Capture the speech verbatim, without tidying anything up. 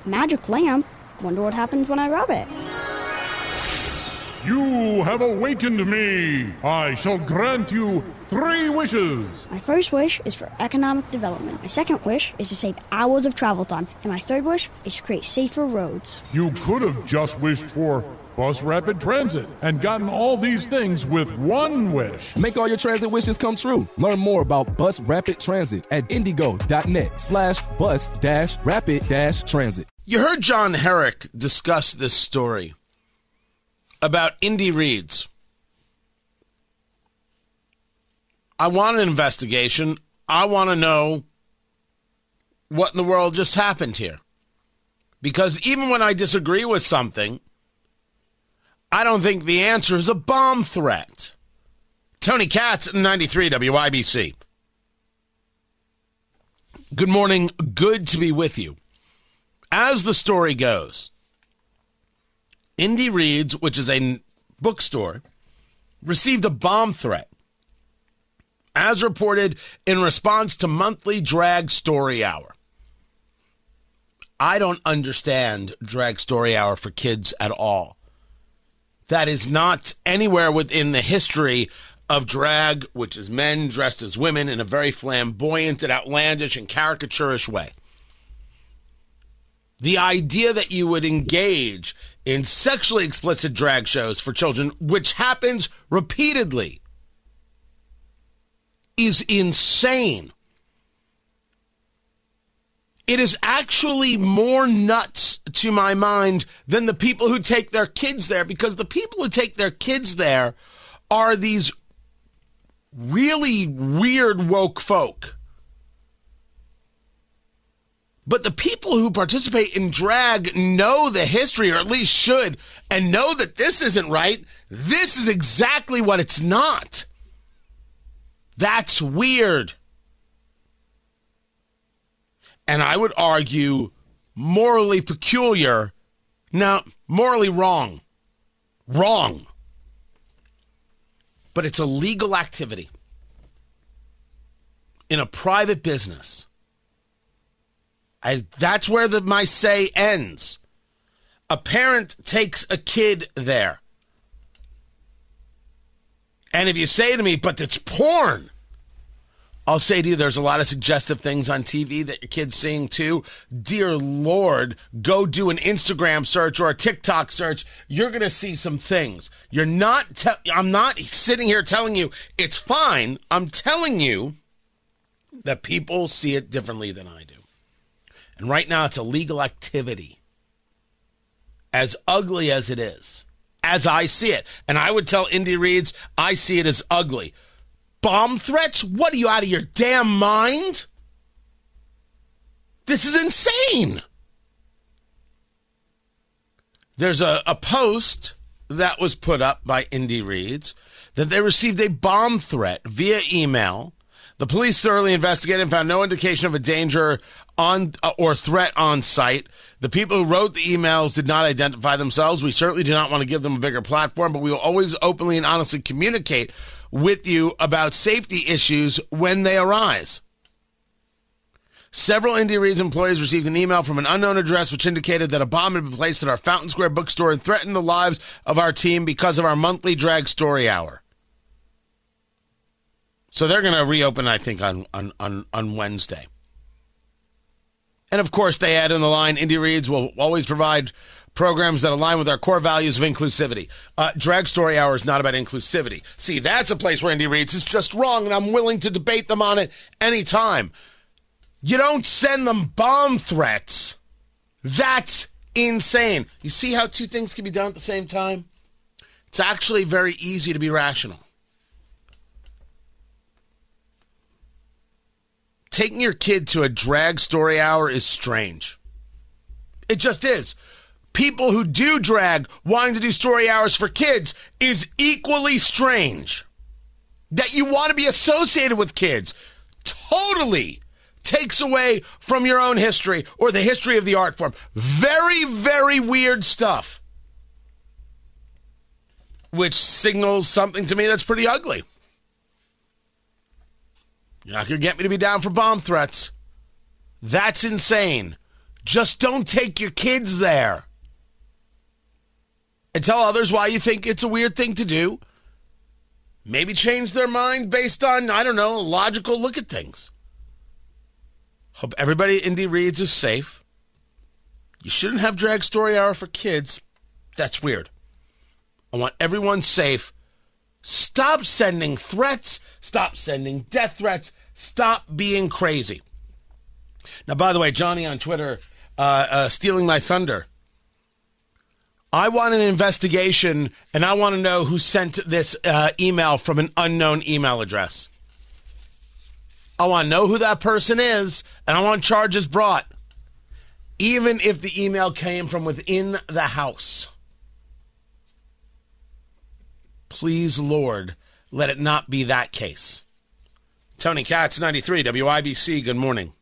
Magic lamp? Wonder what happens when I rub it. You have awakened me. I shall grant you three wishes. My first wish is for economic development. My second wish is to save hours of travel time. And my third wish is to create safer roads. You could have just wished for Bus Rapid Transit and gotten all these things with one wish. Make all your transit wishes come true. Learn more about Bus Rapid Transit at indigo.net slash bus dash rapid dash transit. You heard John Herrick discuss this story about Indy Reads. I want an investigation. I want to know what in the world just happened here. Because even when I disagree with something, I don't think the answer is a bomb threat. Tony Katz, ninety-three W I B C. Good morning. Good to be with you. As the story goes, Indy Reads, which is a bookstore, received a bomb threat, as reported in response to monthly Drag Story Hour. I don't understand Drag Story Hour for kids at all. That is not anywhere within the history of drag, which is men dressed as women in a very flamboyant and outlandish and caricaturish way. The idea that you would engage in sexually explicit drag shows for children, which happens repeatedly, is insane. It is actually more nuts to my mind than the people who take their kids there, because the people who take their kids there are these really weird woke folk. But the people who participate in drag know the history, or at least should, and know that this isn't right. This is exactly what it's not. That's weird. And I would argue morally peculiar. Now, morally wrong. Wrong. But it's a legal activity in a private business. I, that's where the, my say ends. A parent takes a kid there. And if you say to me, but it's porn, I'll say to you, there's a lot of suggestive things on T V that your kid's seeing too. Dear Lord, go do an Instagram search or a TikTok search. You're going to see some things. You're not, te- I'm not sitting here telling you it's fine. I'm telling you that people see it differently than I do. And right now it's a legal activity. As ugly as it is, as I see it. And I would tell Indy Reads, I see it as ugly. Bomb threats? What, are you out of your damn mind? This is insane. There's a, a post that was put up by Indy Reads that they received a bomb threat via email. The police thoroughly investigated and found no indication of a danger on uh, or threat on site. The people who wrote the emails did not identify themselves. We certainly do not want to give them a bigger platform, but we will always openly and honestly communicate with you about safety issues when they arise. Several Indy Reads employees received an email from an unknown address which indicated that a bomb had been placed at our Fountain Square bookstore and threatened the lives of our team because of our monthly Drag Story Hour. So they're going to reopen, I think, on, on, on, on Wednesday. And, of course, they add in the line, Indy Reads will always provide programs that align with our core values of inclusivity. Uh, Drag Story Hour is not about inclusivity. See, that's a place where Indy Reads is just wrong, and I'm willing to debate them on it anytime. You don't send them bomb threats. That's insane. You see how two things can be done at the same time? It's actually very easy to be rational. Taking your kid to a Drag Story Hour is strange. It just is. People who do drag wanting to do story hours for kids is equally strange. That you want to be associated with kids totally takes away from your own history or the history of the art form. Very, very weird stuff. Which signals something to me that's pretty ugly. You're not going to get me to be down for bomb threats. That's insane. Just don't take your kids there. And tell others why you think it's a weird thing to do. Maybe change their mind based on, I don't know, a logical look at things. Hope everybody at Indy Reads is safe. You shouldn't have drag story hour for kids. That's weird. I want everyone safe. Stop sending threats. Stop sending death threats. Stop being crazy. Now, by the way, Johnny on Twitter, uh, uh, stealing my thunder. I want an investigation, and I want to know who sent this uh, email from an unknown email address. I want to know who that person is, and I want charges brought, even if the email came from within the house. Please, Lord, let it not be that case. Tony Katz, ninety-three, W I B C, good morning.